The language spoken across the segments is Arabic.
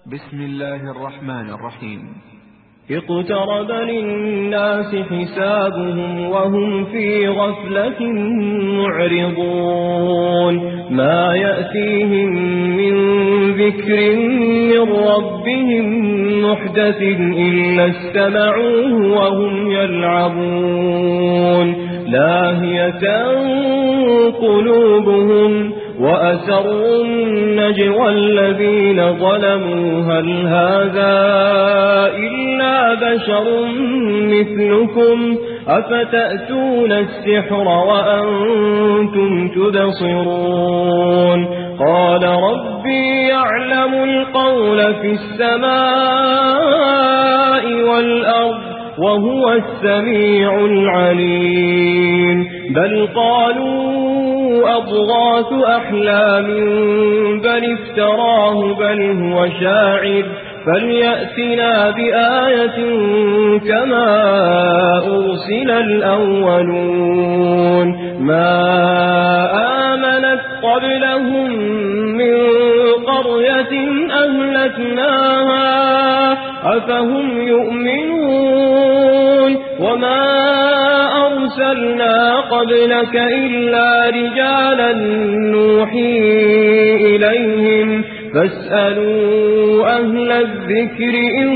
بسم الله الرحمن الرحيم. اقترب للناس حسابهم وهم في غفلة معرضون ما يأتيهم من ذكر من ربهم محدث إلا استمعوه وهم يلعبون لاهية قلوبهم وأسروا النجوى الذين ظلموا هل هذا إلا بشر مثلكم أفتأتون السحر وأنتم تبصرون قال ربي يعلم القول في السماء والأرض وهو السميع العليم بل قالوا أضغاث أحلام بل افتراه بل هو شاعر فليأتنا بآية كما أرسل الأولون ما آمنت قبلهم من قرية أهلكناها أفهم يؤمنون وما أرسلنا قبلك إلا رجالا نوحي إليهم فاسألوا أهل الذكر إن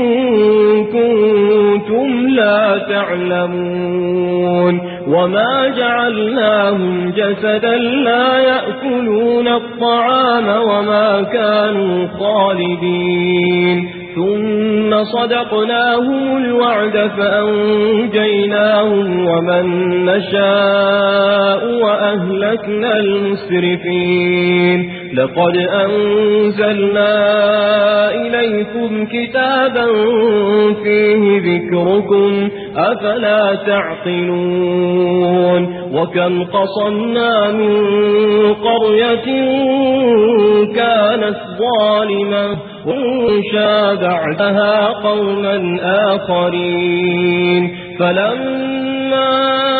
كنتم لا تعلمون وما جعلناهم جسدا لا يأكلون الطعام وما كانوا خالدين ثم صدقناهم الوعد فأنجيناهم ومن نشاء وأهلكنا المسرفين لقد أنزلنا إليكم كتابا فيه ذكركم أفلا تعقلون وكم قصمنا من قرية كانت ظالمة وانشى بعدها قوما آخرين فلما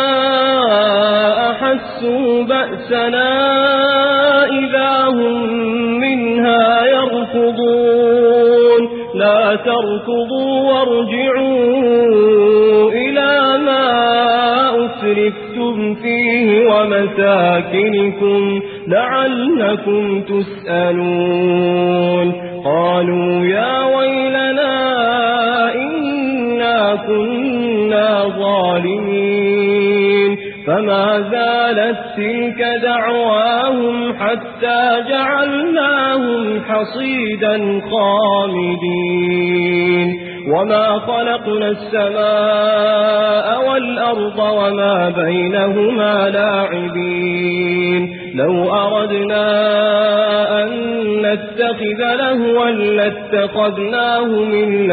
أحسوا بأسنا إذا هم منها يركضون لا تركضوا وارجعوا إلى ما أسرفتم فيه ومساكنكم لعلكم تسألون قالوا يا ويلنا إنا كنا ظالمين فما زالت تلك دعواهم حتى جعلناهم حصيدا خامدين وما خلقنا السماء والأرض وما بينهما لاعبين لو أردنا أن نتخذ لهوا لاتخذناه من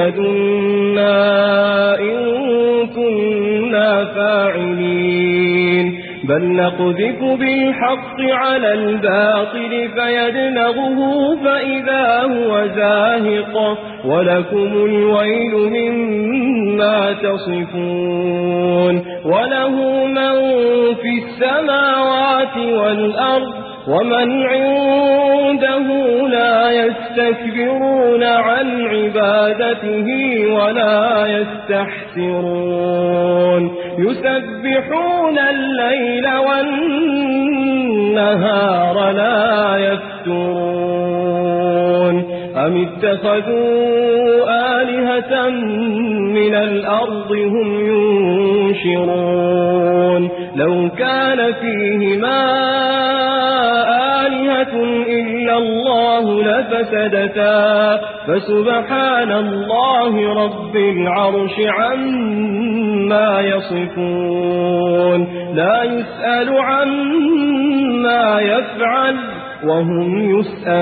لدنا إن كنا فاعلين بل نقذف بالحق على الباطل فيدمغه فإذا هو زاهق ولكم الويل مما تصفون وله من في السماوات والأرض ومن عنده لا يستكبرون عن عبادته ولا يستحسرون يسبحون الليل والنهار لا يفترون أم اتخذوا آلهة من الأرض هم ينشرون لو كان فيهما آلهة إلا الله لفسدتا فسبحان الله رب العرش عما يصفون لا يسأل عما يفعل وهم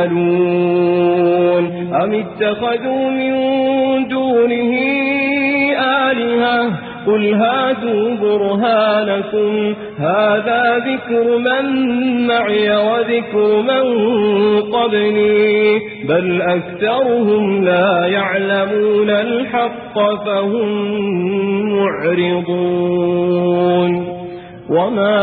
يسألون أم اتخذوا من دونه آلهة قل هاتوا برهانكم هذا ذكر من معي وذكر من قبلي بل أكثرهم لا يعلمون الحق فهم معرضون وما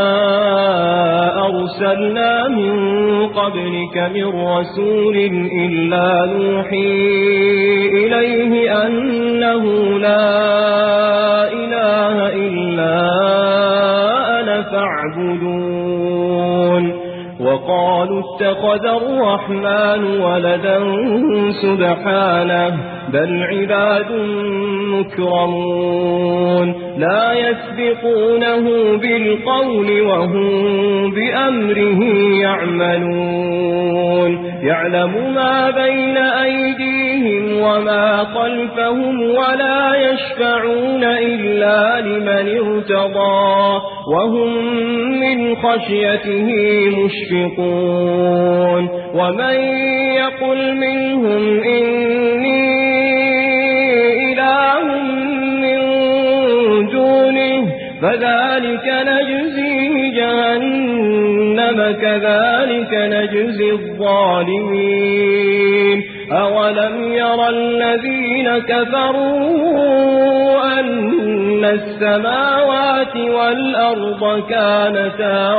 أرسلنا من قبلك من رسول إلا نوحي إليه أنه لا إله إلا أنا فاعبدون وقالوا اتخذ الرحمن ولدا سبحانه بل عباد مكرمون لا يسبقونه بالقول وهم بأمره يعملون يعلم ما بين أيديهم وما خلفهم ولا يشفعون إلا لمن ارتضى وهم من خشيته مشفقون ومن يقل منهم إني إله من دونه فذلك نجزيه جهنم كذلك نجزي الظالمين أولم يرى الذين كفروا أن السماوات والأرض كانتا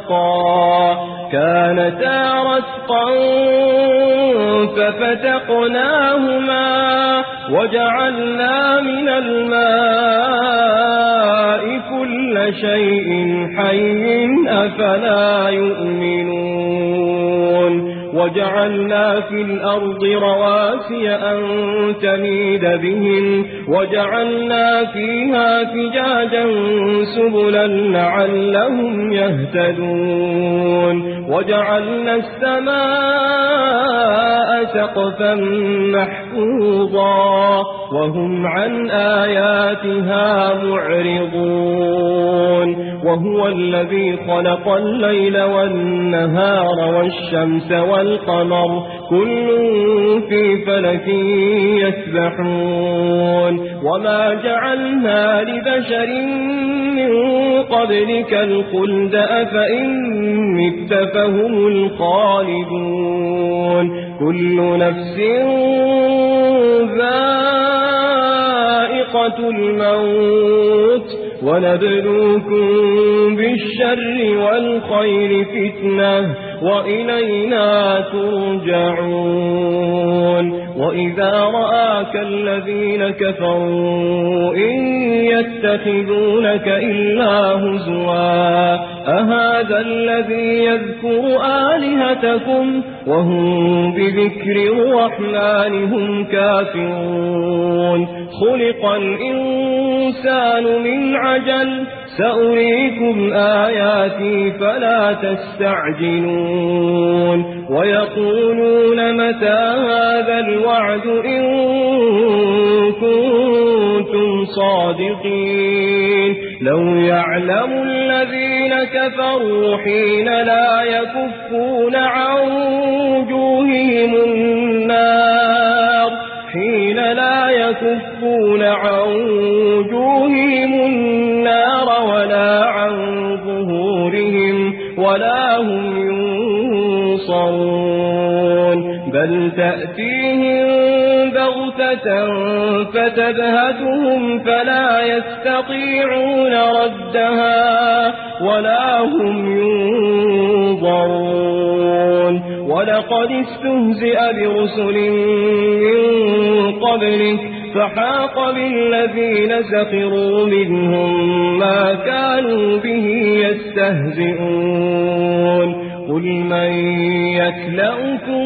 رتقا ففتقناهما وجعلنا من الماء كل شيء حي أفلا يؤمنون وجعلنا في الأرض رواسي أن تميد بهم وجعلنا فيها فجاجا سبلا لعلهم يهتدون وجعلنا السماء سقفا محفوظا وهم عن آياتها معرضون وهو الذي خلق الليل والنهار والشمس والقمر كل في فلك يسبحون وما جعلنا لبشر من قبلك الخلد أفإن مت فهم الخالدون كل نفس ذائقة الموت ونبلوكم بالشر والخير فتنة وإلينا ترجعون وإذا رآك الذين كفروا إن يتخذونك إلا هزوا أهذا الذي يذكر آلهتكم وهم بذكر الرحمن هم كافرون خلق الإنسان من عجل سأريكم آياتي فلا تستعجلون ويقولون متى هذا الوعد إن كنتم صادقين لو يعلم الذين كفروا حين لا يكفون عن وجوههم النار ولا عن ظهورهم ولا هم ينصرون بل تأتيهم بغتة فتبهتهم فلا يستطيعون ردها ولا هم ينظرون ولقد استهزئ برسل من قبلك فحاق بالذين سخروا منهم ما كانوا به يستهزئون قل من يكلؤكم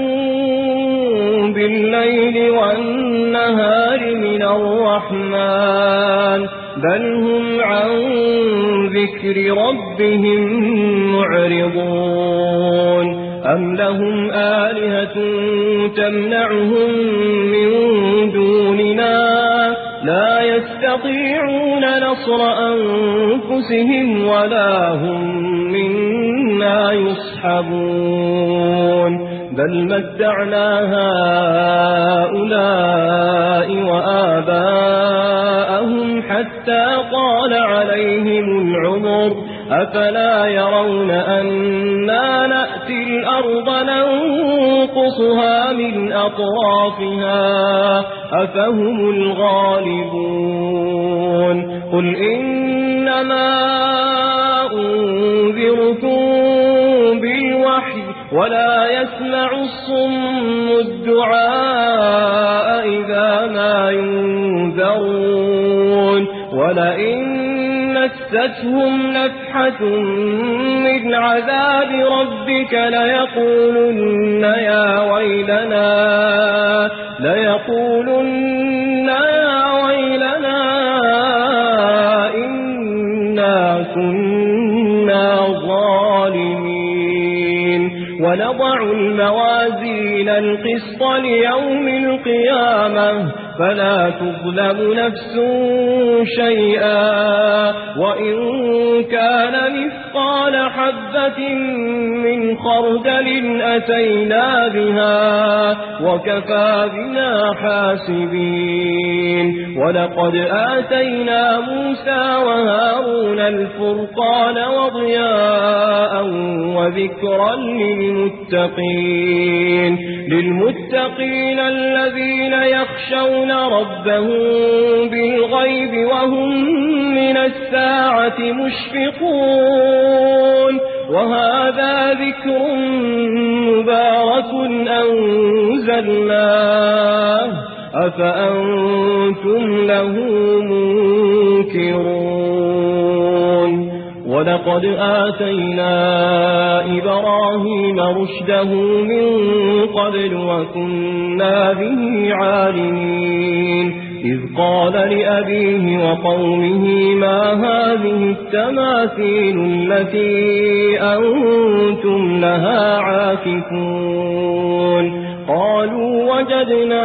بالليل والنهار من الرحمن بل هم عن ذكر ربهم معرضون أم لهم آلهة تمنعهم من دوننا لا يستطيعون نصر أنفسهم ولا هم منا يصحبون بل متعنا هؤلاء وآباءهم حتى طال عليهم العمر أفلا يرون أنا نأتي الأرض ننقصها من أطرافها أفهم الغالبون قل إنما ينذركم بالوحي ولا يسمع الصم الدعاء إذا ما ينذرون ولئن مستهم نفحة من عذاب ربك ليقولن يا ويلنا إنا كنا ظالمين ونضع الموازين القسط ليوم القيامة فلا تظلم نفس شيئا وإن كان مثقال حبة من خردل أتينا بها وكفى بنا حاسبين ولقد آتينا موسى وهارون الفرقان وضياء وذكرا للمتقين الذين يخشون ربهم بالغيب وهم من الساعة مشفقون وهذا ذكر مبارك أنزلناه أفأنتم له منكرون ولقد آتينا إبراهيم رشده من قبل وكنا به عالمين إذ قال لأبيه وقومه ما هذه التماثيل التي أنتم لها عاكفون قالوا وجدنا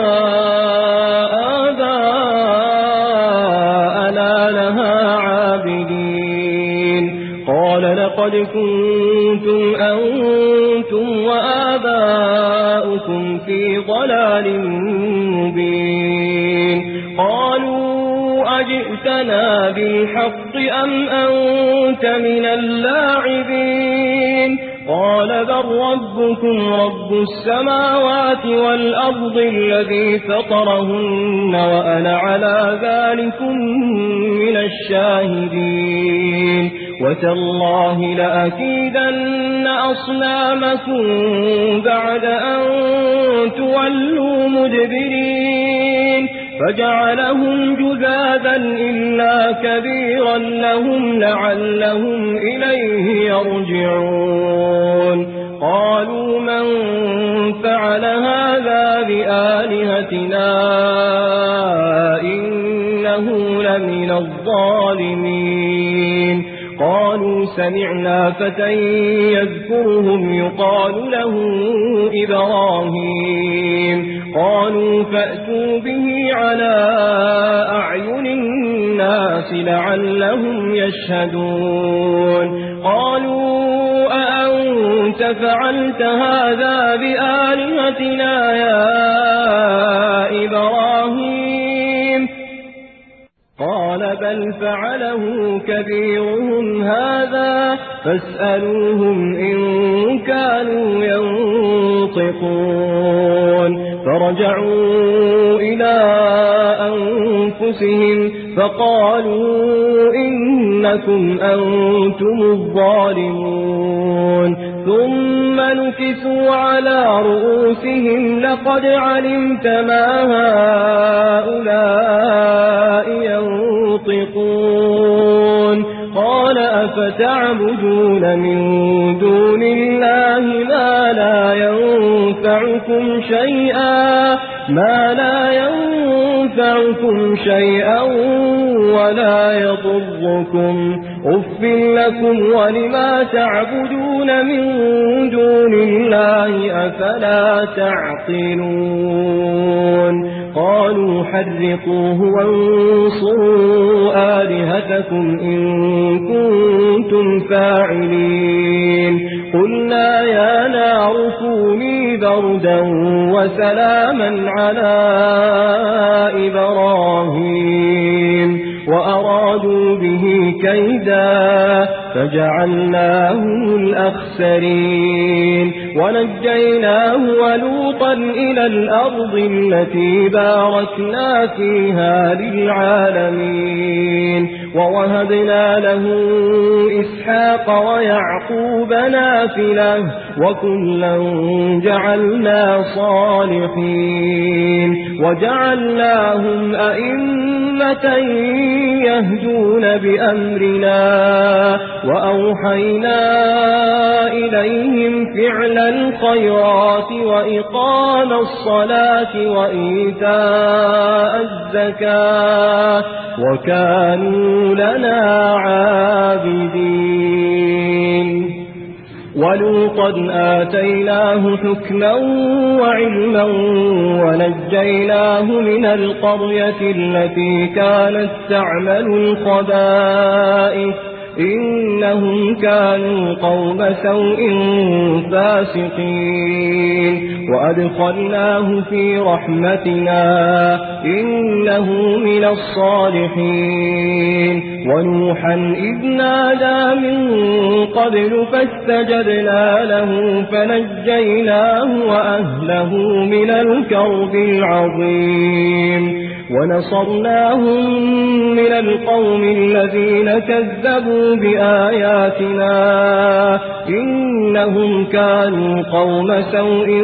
آباءنا لها عابدين قال لقد كنتم أنتم وآباؤكم في ضلال مبين قالوا أجئتنا بالحق أم أنت من اللاعبين قال بل ربكم رب السماوات والأرض الذي فطرهن وأنا على ذلكم من الشاهدين وتالله لأكيدن أصنامكم بعد أن تولوا مدبرين فجعلهم جذاذا إلا كبيرا لهم لعلهم إليه يرجعون قالوا من فعل هذا بآلهتنا إنه لمن الظالمين قالوا سمعنا فتى يذكرهم يقال له إبراهيم قالوا فأتوا به على أعين الناس لعلهم يشهدون قالوا أأنت فعلت هذا بآلهتنا يا إبراهيم قال بل فعله كبيرهم هذا فاسألوهم إن كانوا ينطقون فرجعوا إلى أنفسهم فقالوا إنكم أنتم الظالمون ثم نكسوا على رؤوسهم لقد علمت ما هؤلاء ينطقون قال أفتعبدون من دون الله ما لا ينفعكم شيئا ولا يضركم أف لكم ولما تعبدون من دون الله أفلا تعقلون قالوا حرقوه وانصروا آلهتكم إن كنتم فاعلين قلنا يا نار كوني بردا وسلاما على إبراهيم وأرادوا به كيدا فجعلناهم الأخسرين ونجيناه ولوطا إلى الأرض التي باركنا فيها للعالمين ووهبنا له إسحاق ويعقوب نافلة وكلا جعلنا صالحين وجعلناهم أئمة يهدون بأمرنا وأوحينا إليهم فعل الخيرات وإقام الصلاة وإيتاء الزكاة وكانوا لنا عابدين ولوطا آتيناه حكما وعلما ونجيناه من القرية التي كانت تعمل الخبائث إنهم كانوا قوم سوء فاسقين وأدخلناه في رحمتنا إنه من الصالحين ونوحا إذ نادى من قبل فاستجبنا له فنجيناه وأهله من الكرب العظيم ونصرناهم من القوم الذين كذبوا بآياتنا إنهم كانوا قوم سوء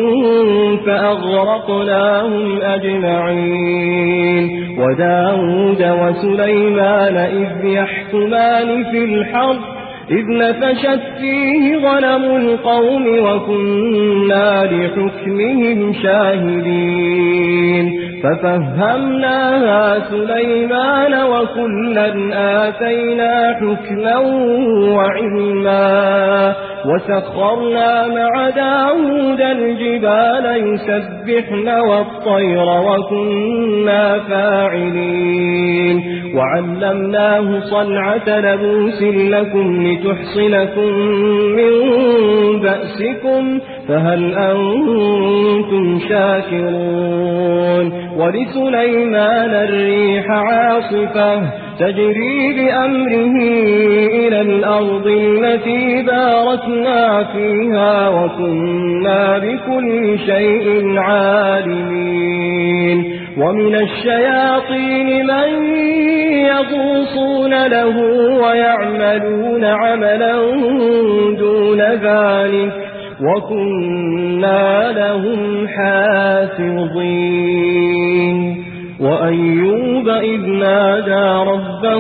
فأغرقناهم أجمعين وداود وسليمان إذ يحكمان في الحرث إذ نفشت فيه غنم القوم وكنا لحكمهم شاهدين ففهمناها سليمان وكلا آتينا حكما وعلما وسخرنا مع داود الجبال يسبحن والطير وكنا فاعلين وعلمناه صنعة لبوس لكم لتحصنكم من بأسكم فهل أنتم شاكرون ولسليمان الريح عاصفة تجري بأمره إلى الأرض التي باركنا فيها وكنا بكل شيء عالمين ومن الشياطين من يغوصون له ويعملون عملا دون ذلك وكنا لهم حافظين وأيوب إذ نادى ربه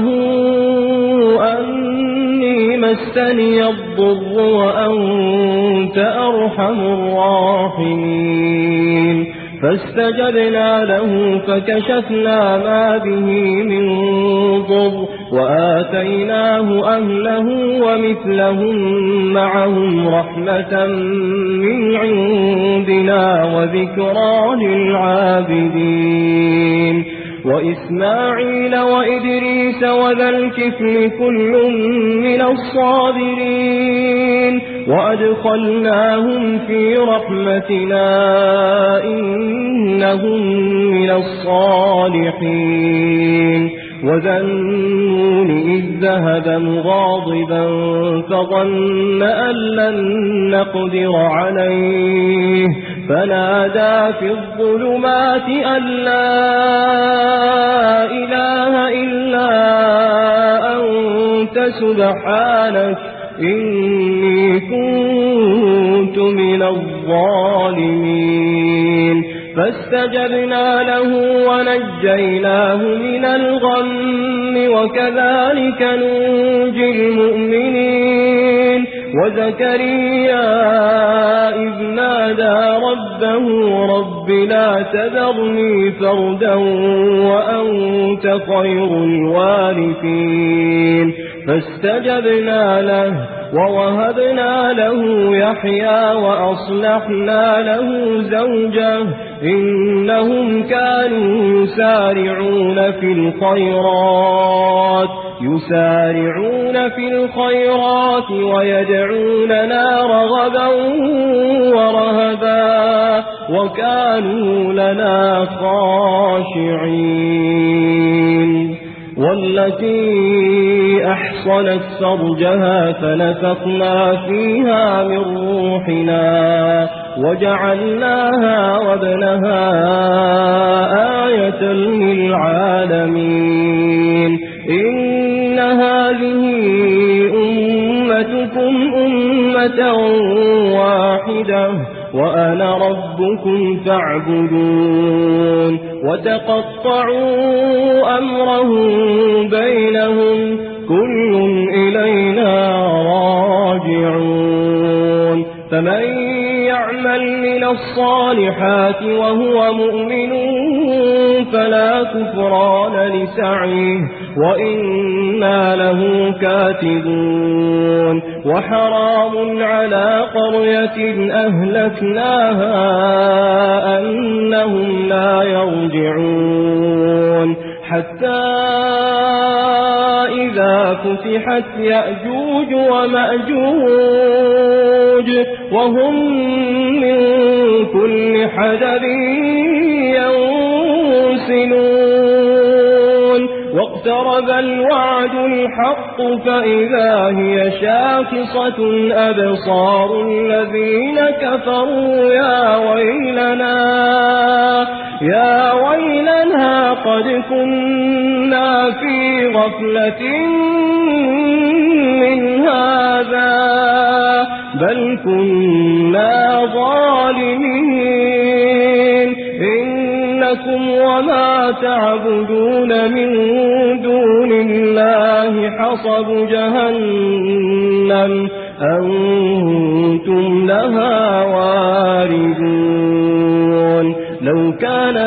أني مسني الضر وأنت أرحم الراحمين فاستجبنا له فكشفنا ما به من ضر وآتيناه أهله ومثلهم معهم رحمة من عندنا وذكرى للعابدين وإسماعيل وإدريس وذا الكفل كل من الصابرين وأدخلناهم في رحمتنا إنهم من الصالحين وذا النون إذ ذهب مغاضبا فظن أن لن نقدر عليه فنادى في الظلمات أن لا إله إلا أنت سبحانك إني كنت من الظالمين فاستجبنا له ونجيناه من الغم وكذلك ننجي المؤمنين وزكريا إذ نادى ربه رب لا تذرني فردا وأنت خير الوارثين فاستجبنا له ووهبنا له يحيى وأصلحنا له زوجه إنهم كانوا يسارعون في الخيرات ويدعوننا رغبا ورهبا وكانوا لنا خاشعين والتي أحصنت فرجها فنفخنا فيها من روحنا وجعلناها وابنها آية للعالمين إن هذه أمتكم أمة واحدة وأنا ربكم فاعبدون وتقطعوا أمرهم بينهم كل إلينا راجعون فمن يعمل من الصالحات وهو مؤمن فلا كفران لسعيه وإنا له كاتبون وحرام على قرية أهلكناها أنهم لا يرجعون حتى إذا فتحت يأجوج ومأجوج وهم من كل حدب ينسلون واقترب الوعد الحق فإذا هي شاخصة أبصار الذين كفروا يا ويلنا قد كنا في غفلة من هذا بل كنا ظالمين إنكم وما تعبدون من دون الله حصب جهنم أنتم لها واردون لو كان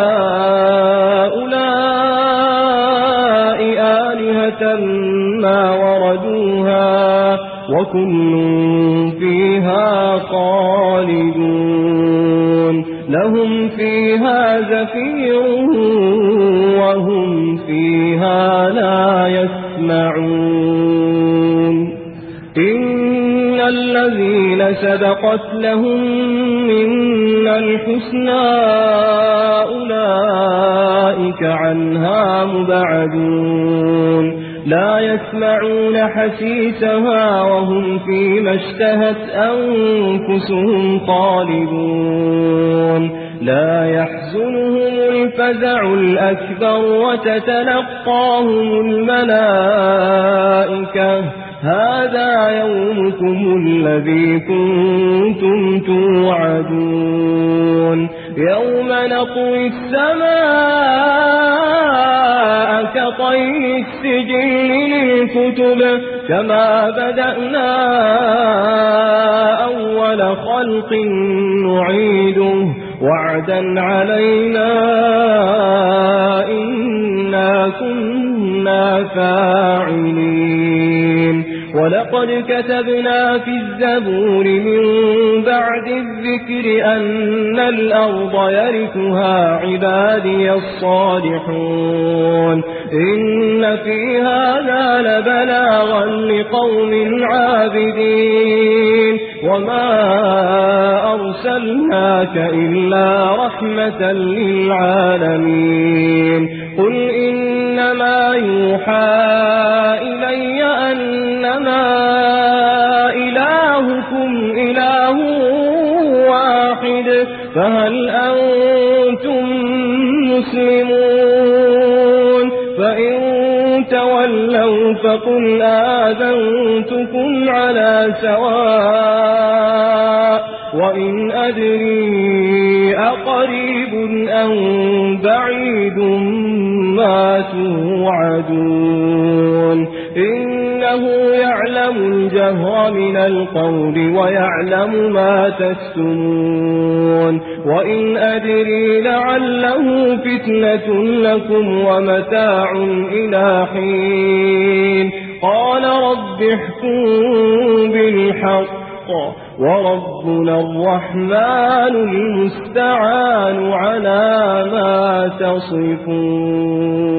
هؤلاء آلهة ما وردوها وكل فيها خالدون لهم فيها زفير وهم فيها لا يسمعون إن الذين سبقت لهم منا الحسنى أولئك عنها مبعدون لا يسمعون حسيسها وهم فيما اشتهت أنفسهم خالدون لا يحزنهم الفزع الأكبر وتتلقاهم الملائكة هذا يومكم الذي كنتم توعدون يوم نطوي السماء كطي السجل للكتب كما بدأنا أول خلق نعيده وعدا علينا إنا كنا فاعلين ولقد كتبنا في الزبور من بعد الذكر أن الأرض يرثها عبادي الصالحون إن في هذا لبلاغا لقوم عابدين وما أرسلناك إلا رحمة للعالمين قل إنما يوحى إلي أنما إلهكم إله واحد فهل أنتم مسلمون فإن تولوا فقل آذنتكم على سواء وإن أدري أقريب أم بعيد ما توعدون إنه يعلم الجهر من القول ويعلم ما تكتمون وإن أدري لعله فتنة لكم ومتاع إلى حين قال رب احكم بالحق وربنا الرحمن المستعان على ما تصفون